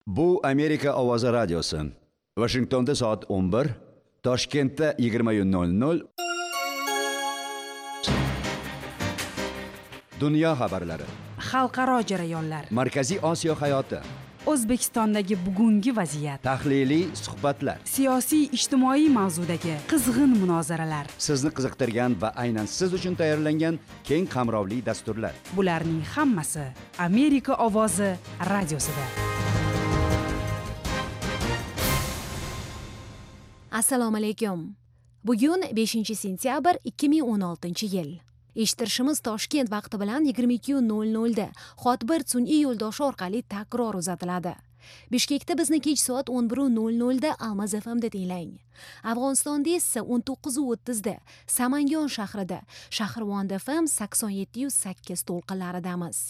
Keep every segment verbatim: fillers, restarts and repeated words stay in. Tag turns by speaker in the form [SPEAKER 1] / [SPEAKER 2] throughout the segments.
[SPEAKER 1] Bu Amerika Ovozi radiosi. Washingtonda soat o'n bir, Toshkentda yigirma nol nol. Dunyo xabarlari.
[SPEAKER 2] Xalqaro jarayonlar.
[SPEAKER 1] Markaziy Osiyo hayoti.
[SPEAKER 2] O'zbekistondagi bugungi vaziyat.
[SPEAKER 1] Tahliliy suhbatlar.
[SPEAKER 2] Siyosiy ijtimoiy mavzudagi qizg'in munozaralar.
[SPEAKER 1] Sizni qiziqtirgan va aynan siz uchun tayyorlangan keng qamrovli dasturlar.
[SPEAKER 2] Bularning hammasi Amerika Ovozi radiosida.
[SPEAKER 3] Assalomu alaykum. Bugun beshinchi sentyabr ikki ming o'n oltinchi yil. Eshittirishimiz Toshkent vaqti bilan yigirma ikki nol nol da Xotbir sun'iy yo'ldoshi orqali takror uzatiladi. Bishkekda bizni kech soat o'n bir nol nol da Almaz F M da tinglang. Afg'onistonda esa o'n to'qqiz o'ttiz da Samangon shahrida Shahrivon F M sakson yetti sakkiz to'lqinlaridamiz.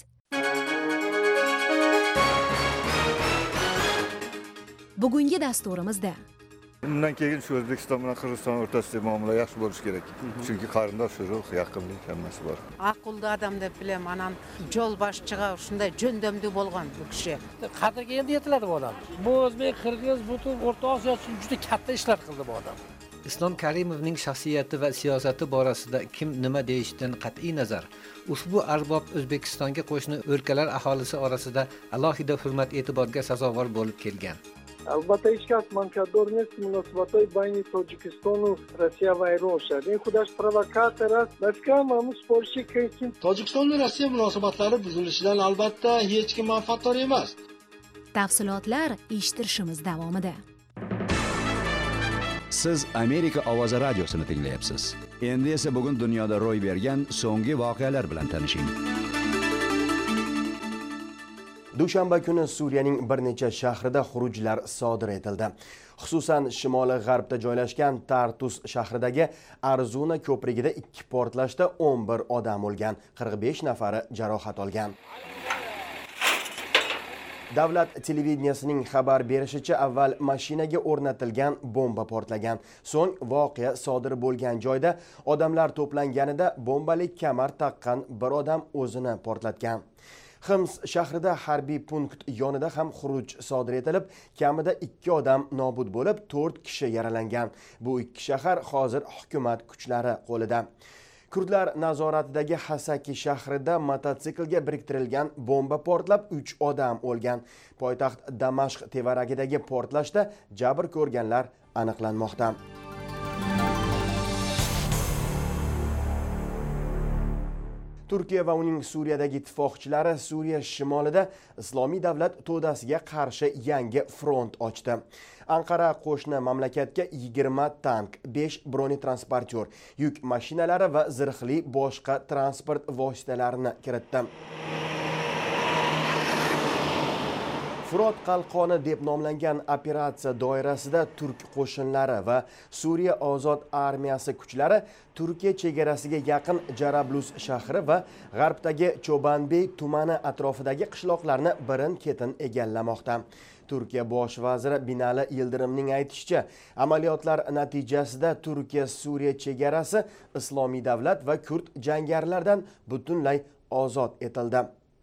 [SPEAKER 3] Bugungi dasturimizda
[SPEAKER 4] Bundan keyin shu O'zbekiston bilan Qirg'iziston o'rtasida muomala yaxshi bo'lishi kerak. Chunki qarindosh urug', yaqinlik hammasi bor.
[SPEAKER 5] Aqlli odam deb bilaman, anan yo'l boshchiga shunday jo'ndamdi bo'lgan bu kishi.
[SPEAKER 6] Qadriga endi yetiladi bu odam. Bu o'zbek, qirg'iz, butun O'rta Osiyo uchun juda katta ishlar qildi bu odam.
[SPEAKER 7] Islom Karimovning shaxsiyati va siyosati borasida kim nima deyishidan qat'iy nazar, ushbu arbob O'zbekistonga qo'shni o'lkalar aholisi orasida alohida hurmat e'tiborga sazovor bo'lib kelgan.
[SPEAKER 8] Albatta hech kas manfiyatdor нет munosabatlar bayni Tojikiston va Rossiya vayron shud. In xudosh provokator است. Moskva mamnun sporchi kim
[SPEAKER 9] Tojikiston va Rossiya munosabatlari buzilishidan albatta hech kim manfaatdor emas.
[SPEAKER 3] Tafsilotlar eshittirishimiz davomida.
[SPEAKER 1] Siz Amerika Ovozi radiosini tinglayapsiz. Endi esa bugun dunyoda ro'y bergan so'nggi voqealar bilan tanishing.
[SPEAKER 10] Dushanba kuni Suriyaning bir necha shahrida xurujlar sodir etildi. Xususan, shimoliy g'arbda joylashgan Tartus shahridagi Arzuna ko'prigida ikki portlashda o'n bir odam o'lgan, qirq besh nafari jarohat olgan. Davlat televideniyasining xabar berishicha, avval mashinaga o'rnatilgan bomba portlagan. So'ng voqea sodir bo'lgan joyda odamlar to'planganida bombali kamar taqqan bir odam o'zini portlatgan. Xims shahrida harbiy punkt yonida ham xuruj sodir etilib, kamida ikki odam nobud bo'lib, to'rt kishi yaralangan. Bu ikki shahar hozir hukumat kuchlari qo'lida. Kurdlar nazoratidagi Hasaki shahrida mototsiklga biriktirilgan bomba portlab uch odam o'lgan. Poytaxt Damashq tevaragidagi portlashda jabr ko'rganlar aniqlanmoqda. Turkiya va uning Suriyadagi ittifoqchilari Suriya shimolida Islomiy davlat to'dasiga qarshi yangi front ochdi. Anqara qo'shni mamlakatga yigirma tank, besh bronetransportyor, yuk mashinalari va zirhli boshqa transport vositalarini kiritdi. Furot qalqoni deb nomlangan operatsiya doirasida turk qo'shinlari va Suriya ozod armiyasi kuchlari Turkiya chegarasiga yaqin Jarablus shahri va g'arbdagi Chobanbey tumani atrofidagi qishloqlarni birin-ketin egallamoqda. Turkiya bosh vaziri Binali Yildirimning aytishicha, amaliyotlar natijasida Turkiya Suriya chegarasi Islomiy davlat va kurd jangarilardan butunlay ozod etildi.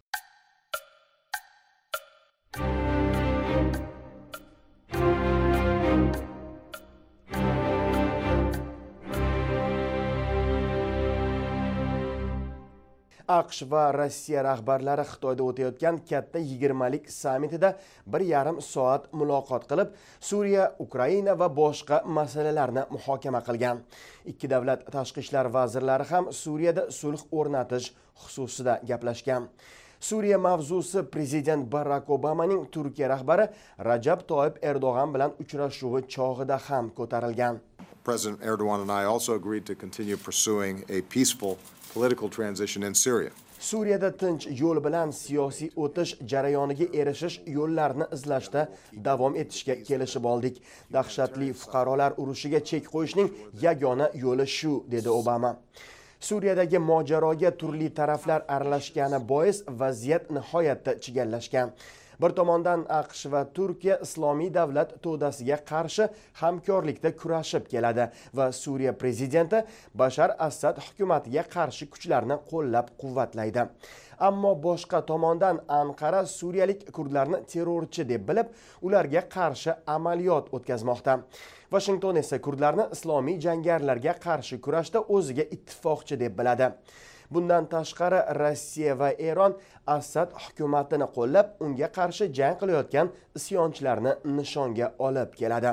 [SPEAKER 10] AQSh va Rossiya rahbarlari Xitoyda o'tayotgan katta yigirmalik sammitida bir yarim soat muloqot qilib, Suriya, Ukraina va boshqa masalalarni muhokama qilgan. Ikki davlat tashqi ishlar vazirlari ham Suriyada sulh o'rnatish xususida gaplashgan. Suriya mavzusi prezident Barack Obamaning Turkiya rahbari Rajab Toyyib Erdo'g'an bilan uchrashuvi chog'ida ham ko'tarilgan.
[SPEAKER 11] President Erdogan and I also agreed to continue pursuing a peaceful political transition in Syria.
[SPEAKER 10] Suriyada tinch yo'l bilan siyosiy o'tish jarayoniga erishish yo'llarini izlashda davom etishga kelishib oldik. Dahshatli fuqarolar urushiga chek qo'yishning yagona yo'li shu, dedi Obama. Suriyadagi mojaroga turli taraflar aralashgani bois vaziyat nihoyatda chigallashgan. Bir tomondan AQSh va Turkiya Islomiy davlat to'dasiga qarshi hamkorlikda kurashib keladi va Suriya prezidenti Bashar Asad hukumatiga qarshi kuchlarni qo'llab-quvvatlaydi. Ammo boshqa tomondan Anqara suriyalik kurdlarni terrorchi deb bilib, ularga qarshi amaliyot o'tkazmoqda. Washington esa kurdlarni islomiy jangarilarga qarshi kurashda o'ziga ittifoqchi deb biladi. Bundan tashqari Rossiya va Eron Asad hukumatini qo'llab, unga qarshi jang qilayotgan isyonchilarni nishonga olib keladi.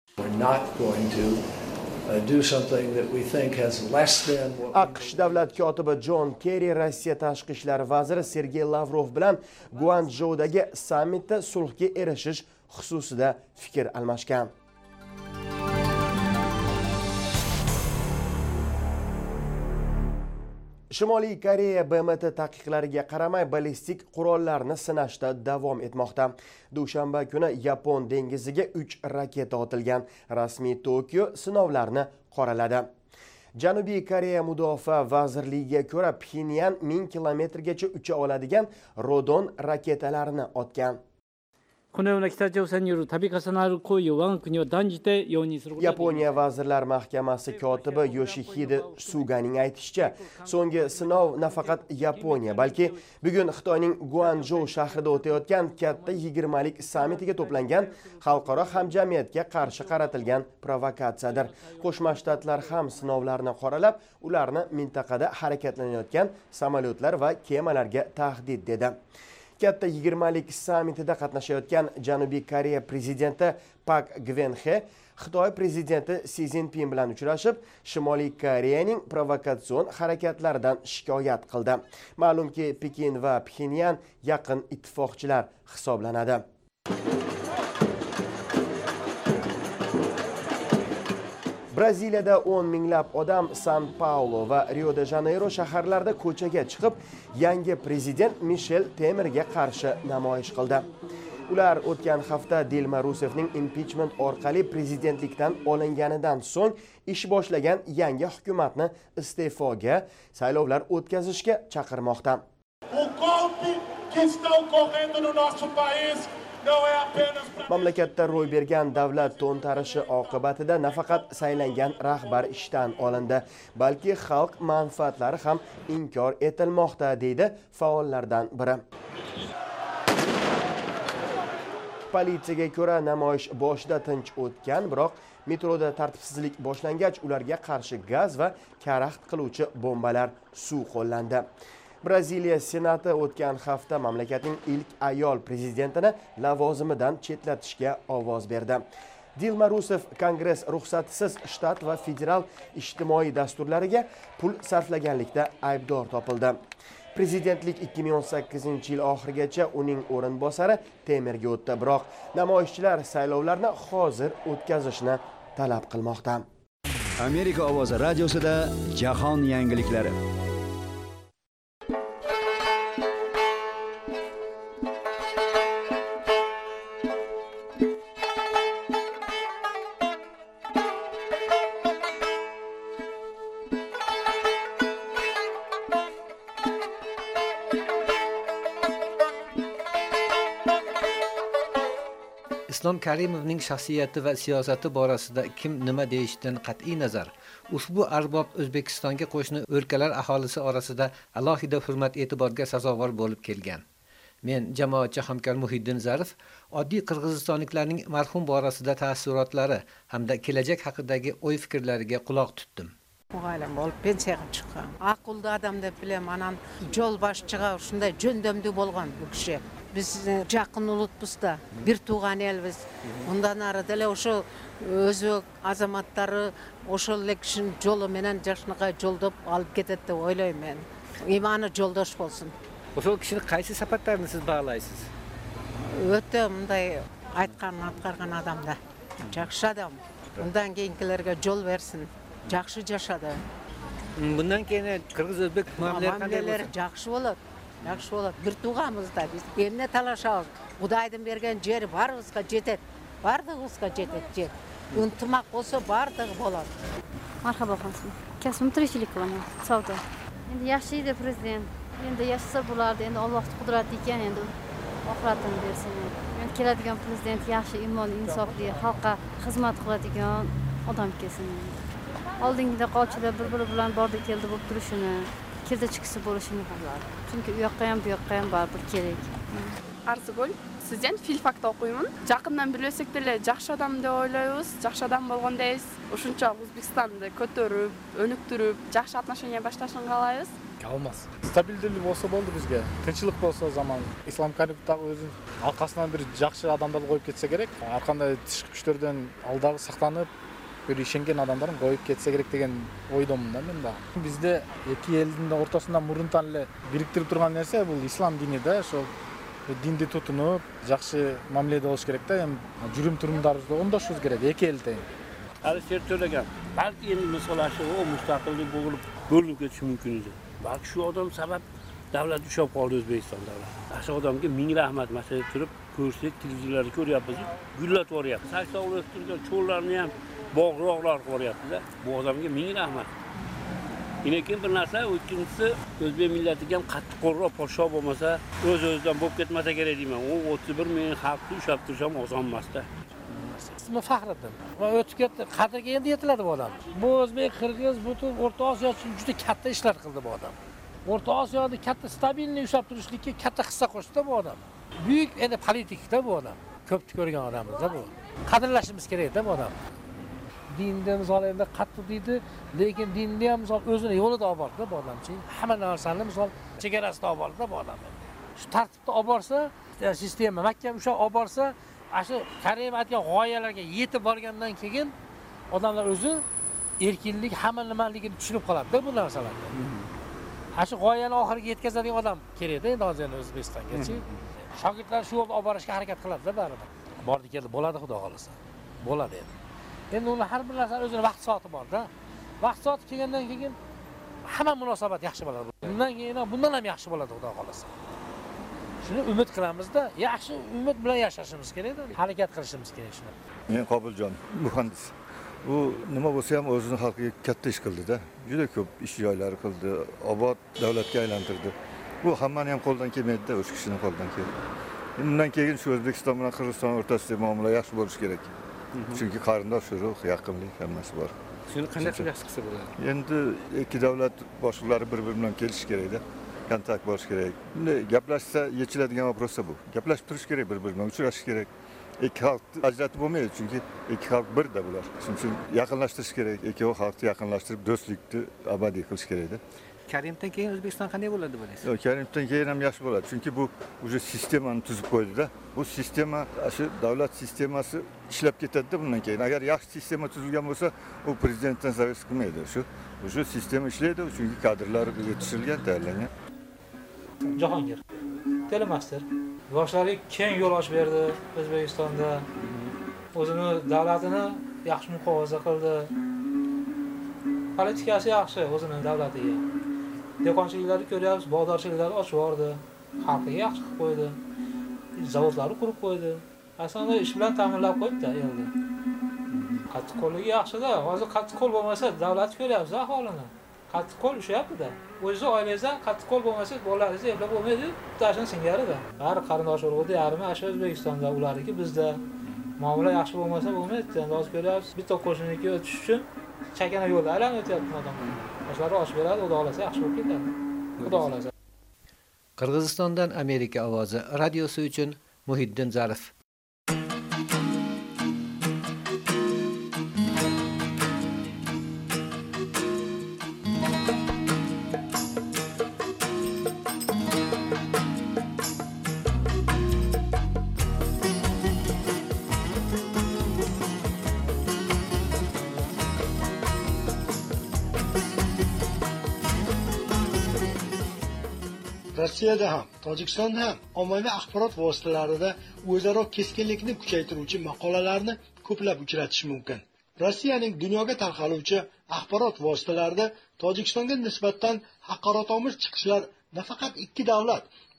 [SPEAKER 10] AQSh davlat kotibi Jon Kerri Rossiya tashqi ishlar vaziri Sergey Lavrov bilan Guanzhoudagi sammitda sulhga erishish xususida fikr almashgan. Shimoliy Koreya B M T taqiqlariga qaramay ballistik qurollarni sinashda davom etmoqda. Dushanba kuni Yapon dengiziga uch raketa otilgan. Rasmiy Tokio sinovlarni qoraladi. Janubiy Koreya mudofaa vazirligiga ko'ra Pxenyan ming kilometrgacha ucha oladigan Rodon raketalarini otgan. Yaponiya Vazirlar Mahkamasi kotibi Yoshihide Suganing aytishicha, so'nggi sinov nafaqat Yaponiya, balki bugun Xitoyning Guanzhou shahrida o'tayotgan katta yigirmalik sammitiga to'plangan xalqaro hamjamiyatga qarshi qaratilgan provokatsiyadir. Qo'shma Shtatlar ham sinovlarni qoralab, ularni mintaqada harakatlanayotgan samolyotlar va kemalarga tahdid dedi. Katta yigirmalik sammitida qatnashayotgan Janubiy Koreya prezidenti Park Geun-hye Xitoy prezidenti Si Zinpin bilan uchrashib, Shimoliy Koreyaning provokatsion harakatlaridan shikoyat qildi. Ma'lumki, Pekin va Pxenyan yaqin ittifoqchilar hisoblanadi. Braziliyada o'n minglab odam San Paulo va Rio de Janeiro shaharlarida ko'chaga chiqib, yangi prezident Michel Temerga qarshi namoyish qildi. Ular o'tgan hafta Dilma Rousseffning impichment orqali prezidentlikdan olinganidan so'ng ish boshlagan yangi hukumatni iste'foga, saylovlar o'tkazishga chaqirmoqda. Mamlakatda ro'y bergan davlat to'ntarishi oqibatida nafaqat saylangan rahbar ishdan olindi, balki xalq manfaatlari ham inkor etilmoqda, deydi faollardan biri. Politsiyaga ko'ra namoyish boshida tinch o'tgan, biroq metroda tartibsizlik boshlangach, ularga qarshi gaz va karaxt qiluvchi bombalar suv qo'llandi. Braziliya Senati o'tgan hafta mamlakatning ilk ayol prezidentini lavozimidan chetlatishga ovoz berdi. Dilma Rousseff Kongress ruxsatisiz shtat va federal ijtimoiy dasturlariga pul sarflaganlikda aybdor topildi. Prezidentlik ikki ming o'n sakkizinchi yil oxirigacha uning o'rinbosari Temerga o'tdi, biroq namoyishchilar saylovlarni hozir o'tkazishni talab qilmoqda.
[SPEAKER 1] Amerika ovozi radiosida jahon yangiliklari.
[SPEAKER 7] Islom Karimovning shaxsiyati va siyosati borasida kim nima deyishidan qat'iy nazar, ushbu arbob O'zbekistonga qo'shni o'lkalar aholisi orasida alohida hurmat e'tiborga sazovor bo'lib kelgan. Men jamoatchi hamkor Muhiddin Zarif oddiy qirg'izistonliklarning marhum borasida taassurotlari hamda kelajak haqidagi o'y-fikrlariga quloq tutdim.
[SPEAKER 5] Muğaylam bo'lib pensiyaga chiqqan. Aqlli odam deb bilaman, anan yo'l boshchiga shunday jo'ndamdi bo'lgan bu kishi. Biz yaqin ulutbuz da, bir tuğan elbiz. Ondan arada o'sha o'zbek azamatları o'sha lekşin yolu menen jashnaga yo'ldab olib ketadi deb o'ylayman. Imoni yo'ldosh bo'lsin.
[SPEAKER 7] O'sha kishini qaysi sifatlarini siz bog'laysiz?
[SPEAKER 5] O'ta bunday aytgan, atqargan odamda. Yaxshi odam. Undan keyingilarga yo'l bersin. Yaxshi yashadi.
[SPEAKER 7] Bundan keyin qirg'iz o'zbek muomalalari qanday bo'ladi?
[SPEAKER 5] Yaxshi bo'ladi. Yaxshi bo'ladi. Bir tuğamızda biz emne talaşabız. Xudaydan bergen jeri barımızga жетет. Bardığımızga жетет jer. Intimak olsa bardığı bo'ladi.
[SPEAKER 12] Marhaba xonsim. Kasbim tirikchilik qilaman. Savdo. Endi yaxshi edi prezident. Endi yashasa bo'lardi. Endi Allohning qudrati ekan endi. oxiratini bersin. Men keladigan prezident yaxshi, iymonli, insofli, xalqqa xizmat qiladigan odam kelsin. Oldingida qolchilar bir-biri bilan bordi keldi bo'lib turishini, kirdi chiqisi bo'lishini xohlardim. Chunki u yoqqa ham bu yoqqa ham baribir kerak.
[SPEAKER 13] Arzigul, sizdan filfakda o'qiyman. Yaqindan bilsak bile yaxshi odam deb o'ylaymiz. Yaxshi odam bo'lgandaysiz. O'shuncha O'zbekistonda ko'tarib, o'nib turib, yaxshi atnosheniya boshlashni xohlaymiz.
[SPEAKER 14] Olmaz. Stabillik bo'lsa bo'ldi bizga. Tinchlik bo'lsa zaman Islom Karimov o'zi orqasidan bir yaxshi odamlar qo'yib ketsa kerak. Har qanday tishqi kuchlardan aldagi saqlanib, bir ishengan odamlarni qo'yib ketsa kerak degan o'ydaman men da. Bizda ikki elning o'rtasidan muruntanli biriktirib turgan narsa bu islom dinida, shu dinni tutunib, yaxshi muomalada bo'lish kerak-da, ham jurim turumlarimizda o'ndashimiz kerak ikki elda.
[SPEAKER 15] Alisher To'lagan, balki endi misollashi u mustaqillik bo'lib bo'linib ketishi mumkin edi. Balki shu odam sabab davlat ushlab qoldi O'zbekiston davlati. Shu odamga ming rahmat. Masalan, turib ko'rsak, televizorlarda ko'ryapmiz, gullatib yuboryapti. sakson o'stirgan cho'llarni ham bog'roqlar qo'ryapti-da. Bu odamga ming rahmat. Lekin bir narsa, ikkinchisi o'zbek millatiga ham qattiq qo'rg'oq podsho bo'lmasa, o'z-o'zidan bo'lib ketmasa kerak deyman. U o'ttiz bir ming xalqni ushlab turish ham oson emas-da.
[SPEAKER 6] ismi Faxriddin. Va o'tib ketdi. Qadriga endi yetiladi bu odam. Bu o'zbek, qirg'iz, butun O'rta Osiyo uchun juda katta ishlar qildi bu odam. O'rta Osiyoda katta stabillik ushlab turishlikka katta hissa qo'shdi bu odam. Buyuk endi politikda bu odam. Ko'pni ko'rgan odammiz-da bu. Qadrlashimiz kerak-da bu odam. Dinda misol endi qattiq deydi, lekin dinda ham misol o'zini yo'lida olib bordi bu odamchi. Hamma narsani misol chegarasida olib bordi bu odam. Shu tartibda olib borsa, sistema mahkam ushlab olib borsa, shu Karimov aytgan g'oyalarga yetib borgandan keyin odamlar o'zi erkinlik hamma nimaligini tushunib qoladi-da bu narsalarni. Ha shu g'oyani oxiriga yetkazadigan odam kerak-da endi hozir O'zbekistongachi. Shogirdlar shu yo'lda olib borishga harakat qiladi-da baribir. Bordi keldi, bo'ladi xudo xolasa. Bo'ladi endi. Endi uning har bir narsani o'zini vaqt soati bor-da. Vaqt soati kelgandan keyin hamma munosabat yaxshi bo'ladi. Bundan keyin bundan ham yaxshi bo'ladi xudo xolasa. Shuni umid qilamizda, yaxshi umid bilan yashashimiz kerak-da, harakat qilishimiz kerak shuni.
[SPEAKER 4] Men Qobiljon, muhandis. U nima bo'lsa ham o'zining xalqiga katta ish qildi-da. Juda ko'p ish joylari qildi, obod davlatga aylantirdi. Bu hammani ham qo'ldan kelmaydi-da, o'sha kishining qo'ldan keldi. Bundan keyin shu O'zbekiston bilan Qirg'iziston o'rtasidagi muomala yaxshi bo'lishi kerak. Chunki qarindosh urug', yaqinlik hammasi bor.
[SPEAKER 14] Shuni qanday qilib yaxshi qilsa bo'ladi?
[SPEAKER 4] Endi ikki davlat boshliqlari bir-biri bilan kelishish kerak-da. Kontakt bo'lish kerak. Bunday gaplashsa yechiladigan masala bu. Gaplashib turish kerak, bir-biri bilan uchrashish kerak. Ikki xalqni ajratib bo'lmaydi, chunki ikki xalq birda bular. Shuning uchun yaqinlashtirish kerak, ikki xalqni yaqinlashtirib do'stlikni abadiy qilish kerak-da.
[SPEAKER 7] Karimdan keyin O'zbekiston qanday bo'ladi deysiz?
[SPEAKER 4] Yo'q, Karimdan keyin ham yaxshi bo'ladi, chunki bu уже sistemani tuzib qo'ydi-da. Bu sistema, shu davlat sistemasi ishlab ketadi-da bundan keyin. Agar yaxshi sistema tuzilgan bo'lsa, u prezidentdan zavис qilmaydi. Shu уже sistema ishlaydi, chunki kadrlar yetishtirilgan, tayyorlangan.
[SPEAKER 16] Jahongir Telemaster yoshlarga keng yo'l ochib berdi O'zbekistonda. O'zini davlatini yaxshi muhofaza qildi. Politikasi yaxshi o'zining davlatiga. Dehqonchiliklarni ko'ryapsiz, bog'dorchiliklarni ochib yubordi. Xalqiga yaxshi qilib qo'ydi. Zavodlarni qurib qo'ydi. Aslida ish bilan ta'minlab qo'ydi-da endi. Qattiq qo'lligi yaxshi-da. Hozir qattiq qo'l bo'lmasa davlat ko'ryapsiz aholini. Qattiq qo'l ushlayapti-da. O'zi oilangizdan qattiq qo'l bo'lmasa, bolalaringizni eplab bo'lmaydi, tashin singari-da. Har qarindosh urug'ida yarmi ashu O'zbekistonda, ularniki bizda. Muomala yaxshi bo'lmasa bo'lmaydi. Endi hozir ko'ryapsiz, bitta qo'shniki o'tish uchun chakana yo'lda aylanib o'tyapti odamlar. Yoshlari ochib beradi, xudo xolasa yaxshi bo'lib ketadi. Xudo xolasa.
[SPEAKER 7] Qirg'izistondan Amerika ovozi radiosi uchun Muhiddin Zarif.
[SPEAKER 9] Rossiyada ham, Tojikistonda ham ommaviy axborot vositalarida o'zaro keskinlikni kuchaytiruvchi maqolalarni ko'plab uchratish mumkin. Rossiyaning dunyoga tarqaluvchi axborot vositalarida Tojikistonga nisbatan haqoratomuz chiqishlar nafaqat ikki davlat,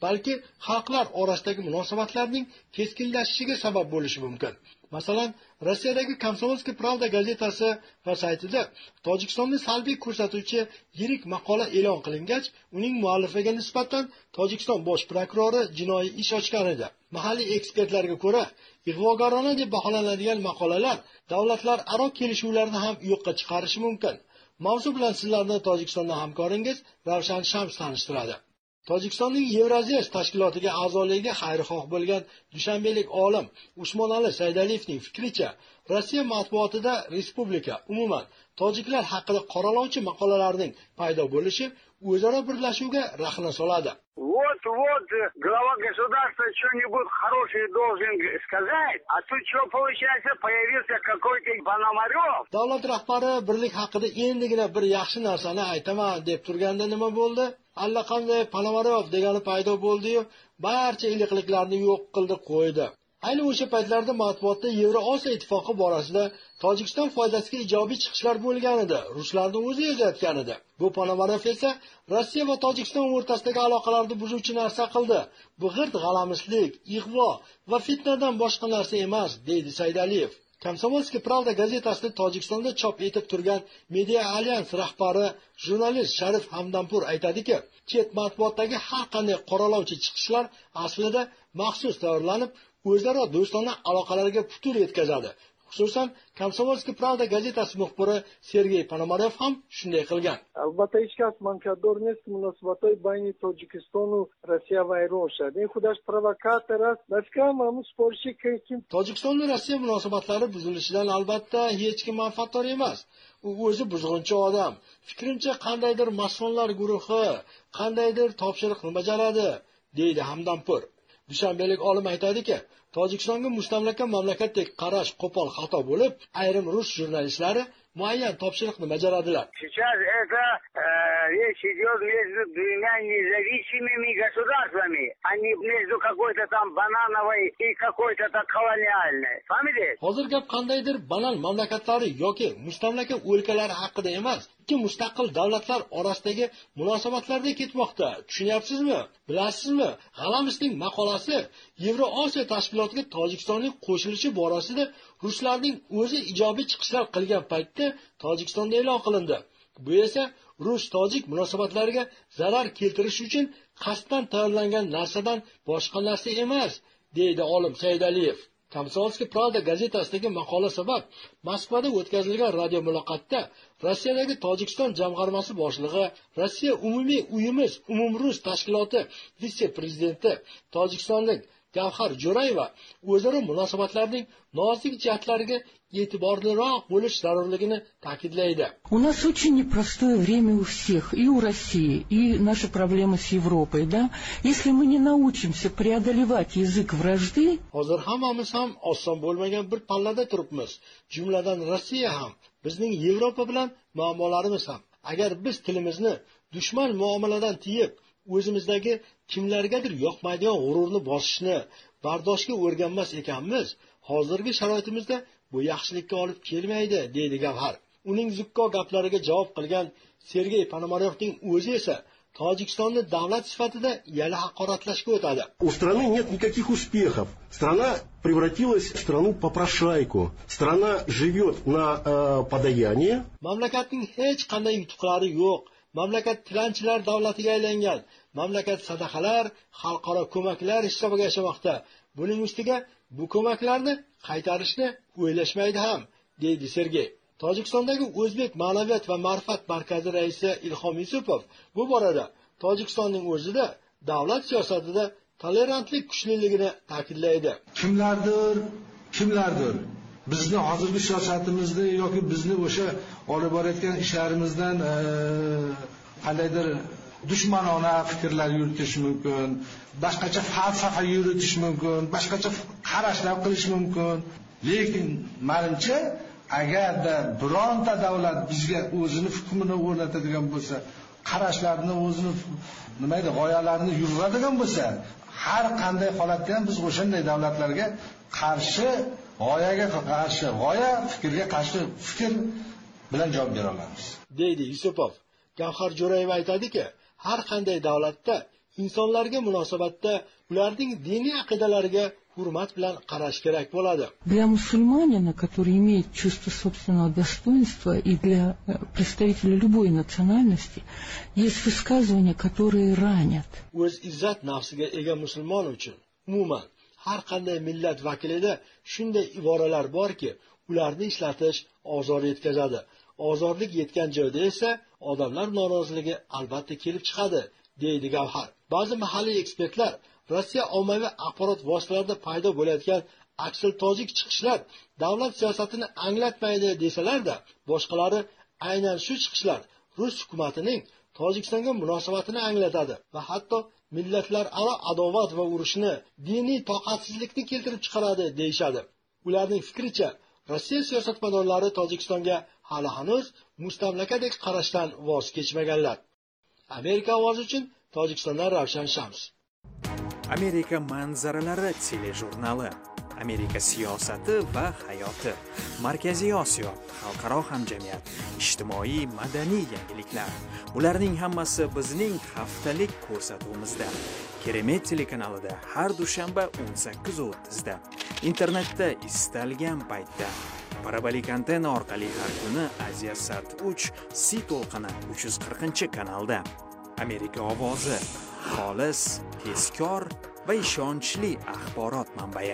[SPEAKER 9] balki xalqlar orasidagi munosabatlarning keskinlashishiga sabab bo'lishi mumkin. Masalan, Rossiyadagi Komsomolskiy Pravda gazetasi va saytida Tojikistonni salbiy ko'rsatuvchi yirik maqola e'lon qilingach, uning muallifiga nisbatan Tojikiston bosh prokurori jinoiy ish ochgan edi. Mahalliy ekspertlarga ko'ra, ig'vogarona deb baholanadigan maqolalar davlatlararo kelishuvlarni ham yo'qqa chiqarishi mumkin. Mavzu bilan sizlarni Tojikistonda hamkoringiz Ravshan Shams tanishtiradi. Tojikistonning Yevroziya tashkilotiga a'zoligiga xayrixoh bo'lgan dushanbalik olim Usmonali Saydaliyevning fikricha, Rossiya matbuotida respublika, umuman tojiklar haqida qoralovchi maqolalarning paydo bo'lishi o'zaro birlashuvga rahna soladi.
[SPEAKER 17] Вот-вот глава государства что-нибудь хорошее должен сказать, а тут что получается, появился какой-то Пономарев.
[SPEAKER 9] Davlat rahbari birlik haqida endigina bir yaxshi narsani aytaman deb turganda nima bo'ldi? Allaqanday Pономарев degani paydo bo'ldi-yu, barcha iliqliklarni yo'q qildi qo'ydi. Ayni o'sha paytlarda matbuotda Yevroosiyo ittifoqi borasida Tojikiston foydasiga ijobiy chiqishlar bo'lgan edi. Ruslarning o'zi yozayotgan edi. Bu Pономарев esa Rossiya va Tojikiston o'rtasidagi aloqalarni buzuvchi narsa qildi. Bu g'irt g'alamislik, ig'vo va fitnadan boshqa narsa emas, deydi Saydaliyev. Komsomolskiy Pravda gazetasida Tojikistonda chop etib turgan Media Alyans rahbari jurnalist Sharif Hamdanpur aytadiki, chet matbuotdagi har qanday qoralovchi chiqishlar aslida maxsus tayyorlanib, o'zaro do'stona aloqalarga putur yetkazadi. Xususan, Komsomolskiy Pravda gazetasi muxbiri Sergey Pономарев ham shunday qilgan.
[SPEAKER 8] Albatta hech kas manfiyatdor neст munosabatlar bayni Tojikistonu Rossiya va Rusya. Den xudash provokator است. Moskva mamnun sporchi kim?
[SPEAKER 9] Tojikiston va Rossiya munosabatlari buzilishidan albatta hech kim manfaatdor emas. U o'zi buzg'unchi odam. Fikrimcha qandaydir masonlar guruhi, qandaydir topshiriqni bajaradi, deydi Hamdanpur. Dushanbalik olim aytadiki, Tojikistonga mustamlaka mamlakatdek qarash qo'pol xato bo'lib, ayrim rus jurnalistlari muayyan topshiriqni bajaradilar.
[SPEAKER 17] Сейчас это речь идет между двумя независимыми государствами, а не между какой-то там банановой и какой-то там колониальной. Понимаете?
[SPEAKER 9] Hozir gap qandaydir banal mamlakatlari yoki mustamlaka o'lkalari haqida emas, ikki mustaqil davlatlar orasidagi munosabatlarda ketmoqda. Tushunyapsizmi? Bilasizmi? G'alamisning maqolasi Yevroosiyo tashkilotiga Tojikistonning qo'shilishi borasida ruslarning o'zi ijobiy chiqishlar qilgan paytda Tojikistonda e'lon qilindi. Bu esa rus-tojik munosabatlariga zarar keltirish uchun qasddan tayyorlangan narsadan boshqa narsa emas, deydi olim Saydaliyev. Komsomolskiy Pravda gazetasidagi maqola sabab Moskvada o'tkazilgan radio muloqotda Rossiyadagi Tojikiston jamg'armasi boshlig'i, Rossiya umumiy uyimiz umumrus tashkiloti vitse-prezidenti Tojikistonning Gavhar Jo'rayeva o'zaro munosabatlarning nozik jihatlariga e'tiborliroq bo'lish zarurligini ta'kidlaydi.
[SPEAKER 18] У нас очень непростое время у всех, и у России, и наши проблемы с Европой, да? Если мы не научимся преодолевать язык вражды...
[SPEAKER 9] Hozir hammamiz ham oson bo'lmagan bir pallada turibmiz. Jumladan Rossiya ham, bizning Yevropa bilan muammolarimiz ham. Agar biz tilimizni dushman muomaladan tiyib, o'zimizdagi kimlargadir yoqmaydigan g'ururni bosishni bardoshga o'rganmas ekanmiz, hozirgi sharoitimizda bu yaxshilikka olib kelmaydi, deydi Gavhar. Uning zukko gaplariga javob qilgan Sergey Pономаревning o'zi esa Tojikistonni davlat sifatida yana haqoratlashga o'tadi.
[SPEAKER 19] У страны нет никаких успехов. Страна превратилась в страну-попрошайку. Страна живет на э, подаяние.
[SPEAKER 9] Mamlakatning hech qanday yutuqlari yo'q. Mamlakat tilanchilar davlatiga aylangan. Mamlakat sadaqalar, xalqaro ko'maklar hisobiga yashamoqda. Buning ustiga bu ko'maklarni qaytarishni o'ylashmaydi ham, deydi Sergey. Tojikistondagi O'zbek ma'naviyat va ma'rifat markazi raisi Ilhom Yusupov bu borada Tojikistonning o'zida davlat siyosatida tolerantlik kuchliligini ta'kidlaydi.
[SPEAKER 20] Kimlardir, kimlardir bizni hozirgi siyosatimizda yoki bizni o'sha olib borayotgan ishlarimizdan qandaydir dushmanona fikrlar yuritish mumkin, boshqacha falsafa yuritish mumkin, boshqacha qarashlar qilish mumkin. Lekin menimcha, agarda bironta davlat bizga o'zini hukmini o'rnatadigan bo'lsa, qarashlarini o'zini nima edi, g'oyalarini yuritadigan bo'lsa, har qanday holatda ham biz o'shanday davlatlarga qarshi, g'oyaga qarshi, g'oya fikrga qarshi fikr bilan javob bera olamiz,
[SPEAKER 9] deydi Yusupov. Gavhar Jo'rayeva aytadiki, har qanday davlatda insonlarga munosabatda ularning diniy aqidalariga hurmat bilan qarash kerak bo'ladi.
[SPEAKER 18] Для мусульманина, который имеет чувство собственного достоинства, и для представителя любой национальности, есть высказывания, которые ранят.
[SPEAKER 9] O'z izzat nafsiga ega musulmon uchun umuman har qanday millat vakilida shunday iboralar borki, ularni ishlatish ozor yetkazadi. Ozorlik yetgan joyda esa odamlar noroziligi albatta kelib chiqadi, deydi Gavhar. Ba'zi mahalliy ekspertlar Rossiya ommaviy axborot vositalarida paydo bo'layotgan aksiltojik chiqishlar davlat siyosatini anglatmaydi desalar-da, boshqalari aynan shu chiqishlar Rus hukumatining Tojikistonga munosabatini anglatadi va hatto millatlararo adovat va urushni, diniy toqatsizlikni keltirib chiqaradi deyshadi. Ularning fikricha, Rossiya siyosatmadonlari Tojikistonga hali hanuz mustamlakadek qarashdan voz kechmaganlar. Amerika ovozi uchun Tojikistondan Ravshan Shams.
[SPEAKER 21] Amerika manzaralari telejurnali. Amerika siyosati va hayoti. Markaziy Osiyo, xalqaro hamjamiyat, ijtimoiy madaniy yangiliklar. Bularning hammasi bizning haftalik ko'rsatuvimizda. Keremet telekanalida har dushanba o'n sakkiz o'ttiz da. Internetda istalgan paytda. Parabolik antenna orqali har kuni Aziya Sat uch Si to'lqini uch yuz qirqinchi kanalda. Amerika ovozi, xolis, tezkor va ishonchli axborot manbai.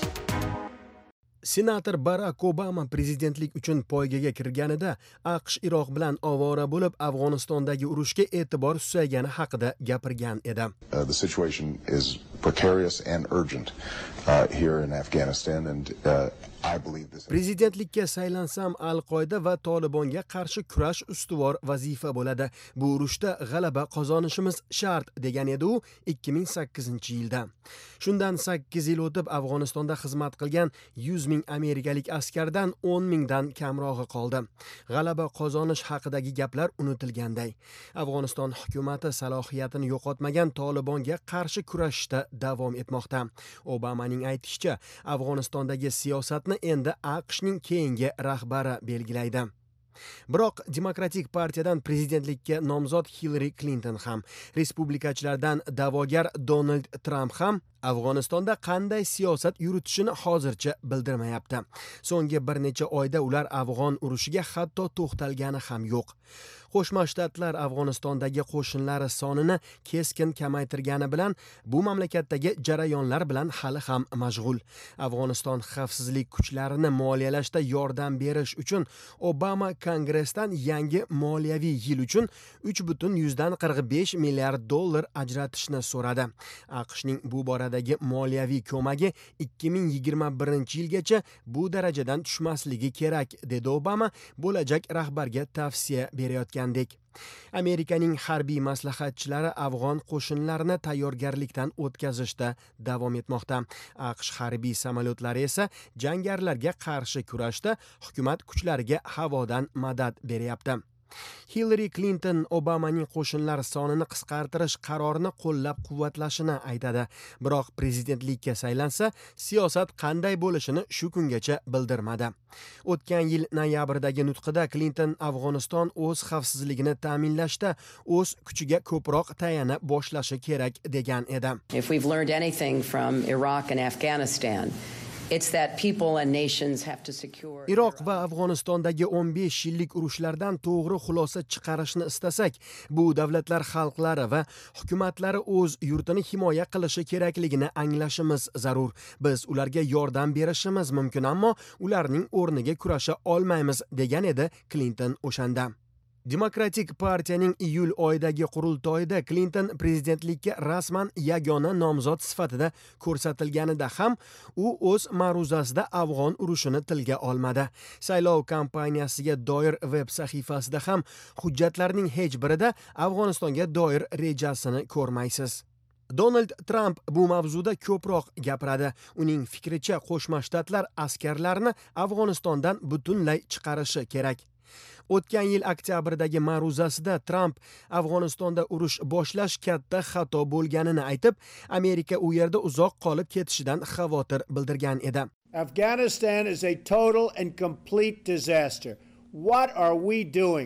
[SPEAKER 22] Senator Barack Obama prezidentlik uchun poygaga kirganida AQSh Iroq bilan ovora bo'lib Afg'onistondagi urushga e'tibor susaygani haqida gapirgan edi.
[SPEAKER 11] Uh, the situation is precarious and urgent uh, here in Afghanistan and uh, I believe this.
[SPEAKER 22] Prezidentlikka saylansam Al-Qoida va Tolibonga qarshi kurash ustuvor vazifa bo'ladi. Bu urushda g'alaba qozonishimiz shart degan edi u ikki ming sakkizinchi yilda. Shundan sakkiz yil o'tib Afg'onistonda xizmat qilgan yuz ming amerikalik askardan o'n mingdan kamrog'i qoldi. G'alaba qozonish haqidagi gaplar unutilganday. Afg'oniston hukumati salohiyatini yo'qotmagan Tolibonga qarshi kurashishda davom etmoqda. Obamaning aytishicha, Afg'onistondagi siyosatni endi AQShning keyingi rahbari belgilaydi. Biroq Demokratik partiyadan prezidentlikka nomzod Hillary Clinton ham, respublikachilardan da'vogar Donald Trump ham Afg'onistonda qanday siyosat yuritishini hozircha bildirmayapti. So'nggi bir necha oyda ular afg'on urushiga hatto to'xtalgani ham yo'q. Qo'shma Shtatlar Afg'onistondagi qo'shinlari sonini keskin kamaytirgani bilan bu mamlakatdagi jarayonlar bilan hali ham mashg'ul. Afg'oniston xavfsizlik kuchlarini moliyalashda yordam berish uchun Obama Kongressdan yangi moliyaviy yil uchun uch butun qirq besh milliard dollar ajratishni so'radi. AQShning bu boradagi moliyaviy ko'magi ikki ming yigirma birinchi yilgacha bu darajadan tushmasligi kerak, dedi Obama bo'lajak rahbarga tavsiya berayotgan. Amerikaning harbiy maslahatchilari afg'on qo'shinlarini tayyorgarlikdan o'tkazishda davom etmoqda. AQSh harbiy samolyotlari esa jangarilarga qarshi kurashda hukumat kuchlariga havodan madad beryapti. Hillary Clinton Obamaning qo'shinlar sonini qisqartirish qarorini qo'llab-quvvatlashini aytadi. Biroq prezidentlikka saylansa, siyosat qanday bo'lishini shu kungacha bildirmadi. O'tgan yil noyabrdagi nutqida Clinton Afg'oniston o'z xavfsizligini ta'minlashda o'z kuchiga ko'proq tayana boshlashi kerak degan edi.
[SPEAKER 23] If we've learned anything from Iraq and Afghanistan, it's that people and nations have to secure.
[SPEAKER 22] Iroq va Afg'onistondagi o'n besh yillik urushlardan to'g'ri xulosa chiqarishni istasak, bu davlatlar xalqlari va hukumatlari o'z yurtini himoya qilishi kerakligini anglashimiz zarur. Biz ularga yordam berishimiz mumkin, ammo ularning o'rniga kurasha olmaymiz, degan edi Clinton o'shanda. Demokratik partiyaning iyul oyidagi qurultoyida Clinton prezidentlikka rasman yagona nomzod sifatida ko'rsatilganida ham u o'z ma'ruzasida afg'on urushini tilga olmadi. Saylov kampaniyasiga doir veb sahifasida ham hujjatlarning hech birida Afg'onistonga doir rejasini ko'rmaysiz. Donald Trump bu mavzuda ko'proq gapiradi. Uning fikricha Qo'shma Shtatlar askarlarini Afg'onistondan butunlay chiqarishi kerak. O'tgan yil oktyabrdagi ma'ruzasida Trump Afg'onistonda urush boshlash katta xato bo'lganini aytib, Amerika u yerda uzoq qolib ketishidan xavotir bildirgan edi.
[SPEAKER 24] Afghanistan is a total and complete disaster. What are we doing?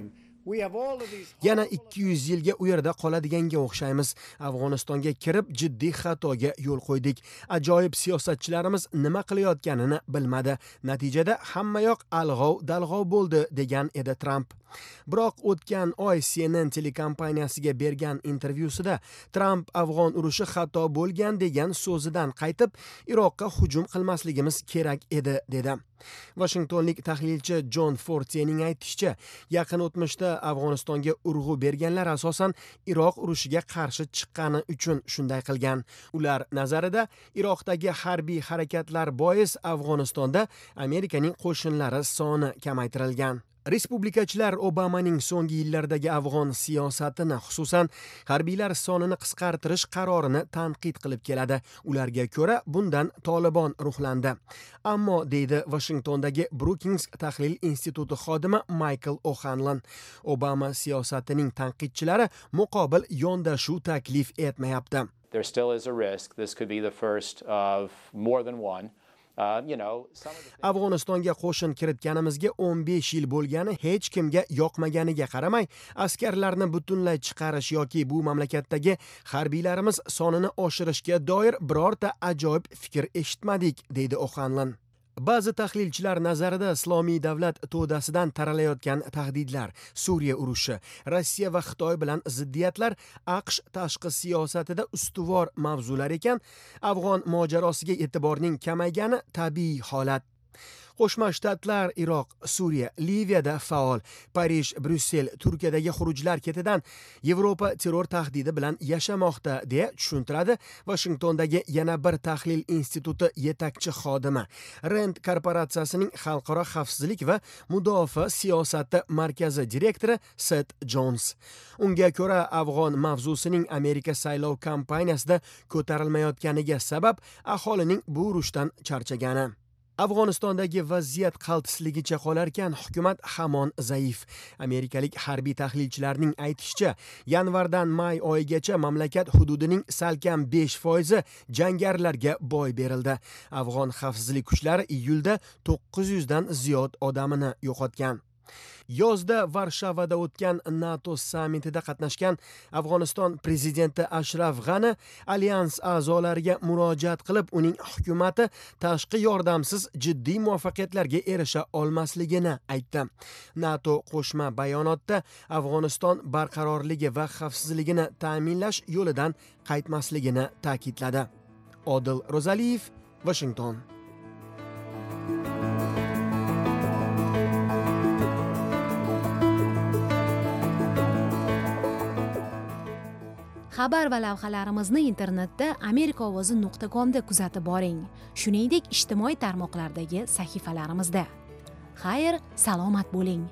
[SPEAKER 22] Yana ikki yuz yilga u yerda qoladiganga o'xshaymiz. Afg'onistonga kirib jiddiy xatoga yo'l qo'ydik. Ajoyib siyosatchilarimiz nima qilayotganini bilmadi. Natijada hammayoq alg'ov-dalg'ov bo'ldi, degan edi Trump. Biroq o'tgan oy C N N telekompaniyasiga bergan intervyusida Trump afg'on urushi xato bo'lgan degan so'zidan qaytib, Iroqqa hujum qilmasligimiz kerak edi, dedi. Washingtonlik tahlilchi Jon Fortierning aytishicha, yaqin o'tmishda Afg'onistonga urg'u berganlar asosan Iroq urushiga qarshi chiqqani uchun shunday qilgan. Ular nazarida Iroqdagi harbiy harakatlar bois Afg'onistonda Amerikaning qo'shinlari soni kamaytirilgan. Respublikachilar Obamaning so'nggi yillardagi afg'on siyosatini, xususan harbiylar sonini qisqartirish qarorini tanqid qilib keladi. Ularga ko'ra bundan Tolibon ruhlandi. Ammo, deydi Washingtondagi Brookings tahlil instituti xodimi Michael O'Hanlon, Obama siyosatining tanqidchilari muqobil yondashuv taklif etmayapti.
[SPEAKER 2] There still is a risk. This could be the first of more than one. Uh, you know,
[SPEAKER 22] Afg'onistonga qo'shin kiritganimizga o'n besh yil bo'lgani hech kimga yoqmaganiga qaramay, askarlarni butunlay chiqarish yoki bu mamlakatdagi harbiylarimiz sonini oshirishga doir birorta ajoyib fikr eshitmadik, deydi O'Hanlon. Ba'zi tahlilchilar nazarida Islomiy davlat to'dasidan taralayotgan tahdidlar, Suriya urushi, Rossiya va Xitoy bilan ziddiyatlar AQSh tashqi siyosatida ustuvor mavzular ekan, afg'on mojarosiga e'tiborning kamaygani tabiiy holat. Qo'shma Shtatlar Iroq, Suriya, Liviyada faol, Parij, Bryussel, Turkiyadagi xurujlar ketidan Yevropa terror tahdidi bilan yashamoqda, deya tushuntiradi Washingtondagi yana bir tahlil instituti yetakchi xodimi, Rand korporatsiyasining xalqaro xavfsizlik va mudofaa siyosati markazi direktori Seth Jones. Unga ko'ra, afg'on mavzusining Amerika saylov kampaniyasida ko'tarilmayotganiga sabab aholining bu urushdan charchagani. Afg'onistondagi vaziyat qaltisligicha qolarkan, hukumat hamon zaif. Amerikalik harbiy tahlilchilarning aytishicha, yanvardan may oyigacha mamlakat hududining salkam besh foizi jangarilarga boy berildi. Afg'on xavfsizlik kuchlari iyulda to'qqiz yuzdan ziyod odamini yo'qotgan. Yozda Varshavada o'tgan NATO sammitida qatnashgan Afg'oniston prezidenti Ashraf G'ani alyans a'zolariga murojaat qilib, uning hukumati tashqi yordamsiz jiddiy muvaffaqiyatlarga erisha olmasligini aytdi. NATO qo'shma bayonotda Afg'oniston barqarorligi va xavfsizligini ta'minlash yo'lidan qaytmasligini ta'kidladi. Odil Rozaliyev, Washington.
[SPEAKER 3] Xabar va lavhalarimizni internetda amerika ovozi nuqta com da kuzatib boring. Shuningdek, ijtimoiy tarmoqlardagi sahifalarimizda. Xayr, salomat bo'ling.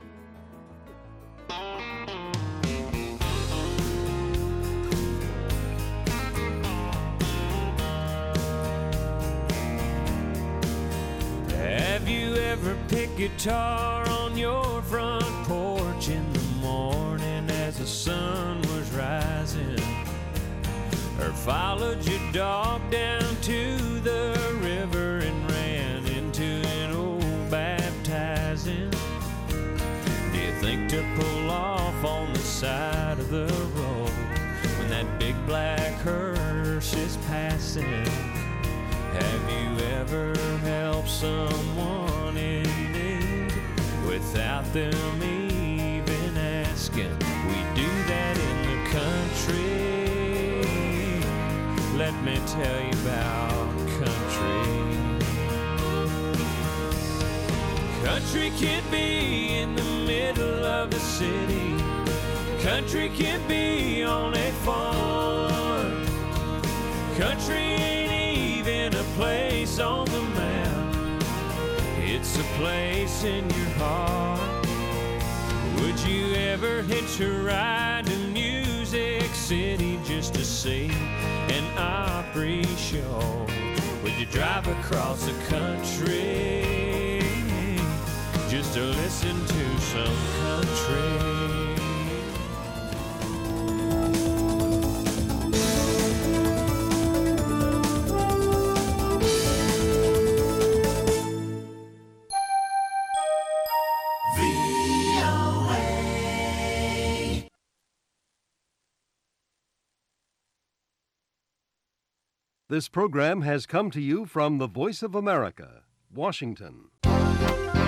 [SPEAKER 10] Have you ever picked guitar on your front porch in the morning as the sun was rising? Or followed your dog down to the river and ran into an old baptizing? Do you think to pull off on the side of the road when that big black hearse is passing? Have you ever helped someone in need without them even asking? We do that in the country. Let me tell you about country. Country can be in the middle of the city. Country can be on a farm. Country ain't even a place on the map. It's a place in your heart. Would you ever hitch a ride to Music City just to see an Opry show? Would you drive across the country just to listen to some country?
[SPEAKER 24] V O A
[SPEAKER 1] This program has come to you from the Voice of America, Washington.